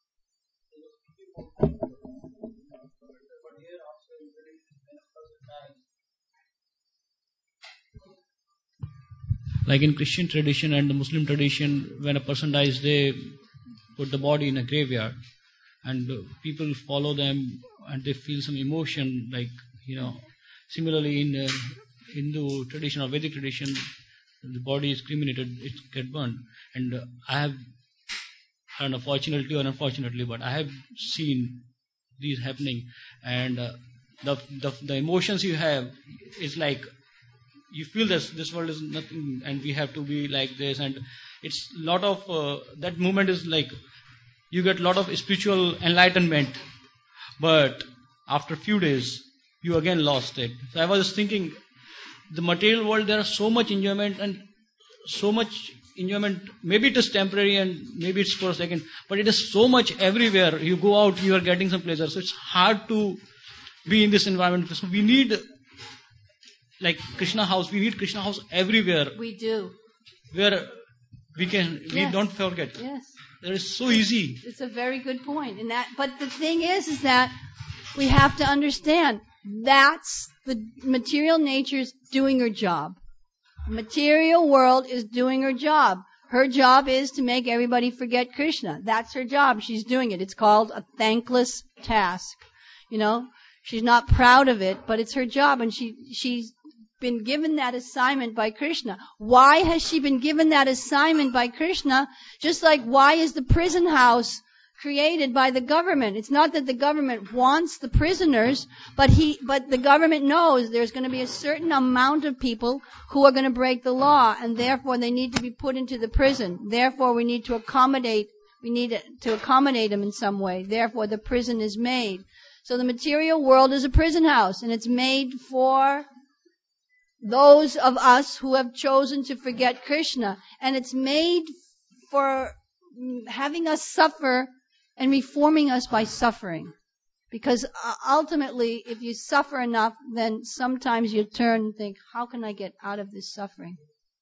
Like in Christian tradition and the Muslim tradition, when a person dies, they put the body in a graveyard, and people follow them, and they feel some emotion, like Similarly, in Hindu tradition or Vedic tradition, the body is cremated, it gets burned. And I don't know, fortunately or unfortunately, but I have seen these happening. And the emotions you have is like, you feel this world is nothing and we have to be like this. And it's a lot of, that moment is like, you get a lot of spiritual enlightenment. But after a few days, you again lost it. So I was thinking, the material world, there is so much enjoyment, maybe it is temporary and maybe it's for a second, but it is so much everywhere. You go out, you are getting some pleasure. So it's hard to be in this environment. So we need, like Krishna house, we need Krishna house everywhere. We do. Where we don't forget. Yes. That is so easy. It's a very good point. But the thing is that we have to understand that's the material nature's doing her job. The material world is doing her job. Her job is to make everybody forget Krishna. That's her job. She's doing it. It's called a thankless task. She's not proud of it, but it's her job, and she's been given that assignment by Krishna. Why has she been given that assignment by Krishna? Just like why is the prison house created by the government? It's not that the government wants the prisoners, but the government knows there's going to be a certain amount of people who are going to break the law, and therefore they need to be put into the prison. Therefore we need to accommodate them in some way. Therefore the prison is made. So the material world is a prison house, and it's made for those of us who have chosen to forget Krishna. And it's made for having us suffer and reforming us by suffering. Because ultimately, if you suffer enough, then sometimes you turn and think, how can I get out of this suffering?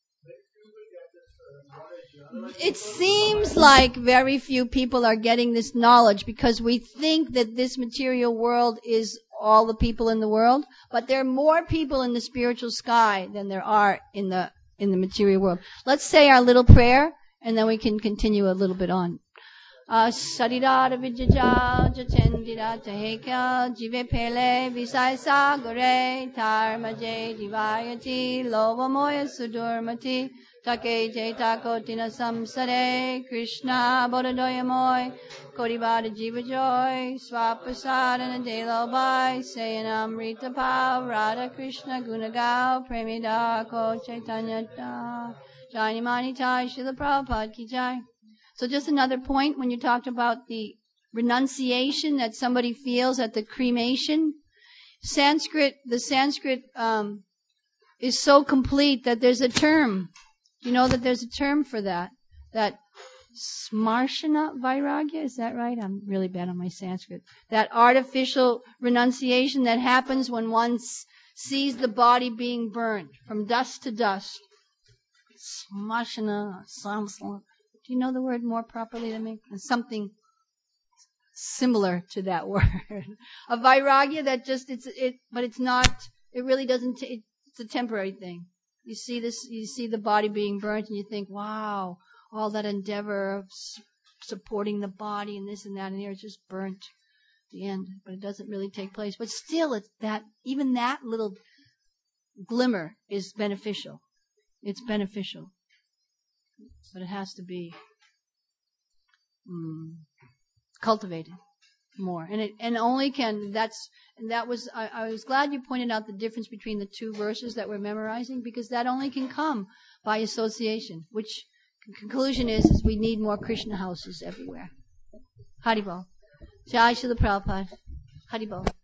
It seems like very few people are getting this knowledge because we think that this material world is all the people in the world, but there are more people in the spiritual sky than there are in the material world. Let's say our little prayer, and then we can continue a little bit on. Saridara vijajal jatendira tahekya jive pele visai sagore tarmaje divayati lovamoya sudurmati take jetako tina samsare Krishna bodadoyamoy kodivada jiva joy swapasadana delo bai sayanam rita pav radha Krishna gunagao premidako chaitanya janimani tai Srila Prabhupada ki jai. So just another point, when you talked about the renunciation that somebody feels at the cremation, the Sanskrit is so complete that there's a term. You know that there's a term for that. That smarshana vairagya, is that right? I'm really bad on my Sanskrit. That artificial renunciation that happens when one sees the body being burned from dust to dust. Smarshana, samsala. Do you know the word more properly than me? Something similar to that word. A vairagya that just, but it's not, it really doesn't, it's a temporary thing. You see the body being burnt and you think, wow, all that endeavor of supporting the body and this and that, and here it's just burnt at the end. But it doesn't really take place. But still, even that little glimmer is beneficial. It's beneficial. But it has to be cultivated more, and only can I was glad you pointed out the difference between the two verses that we're memorizing, because that only can come by association. Which conclusion is we need more Krishna houses everywhere. Haribol. Jai Srila Prabhupada. Haribol.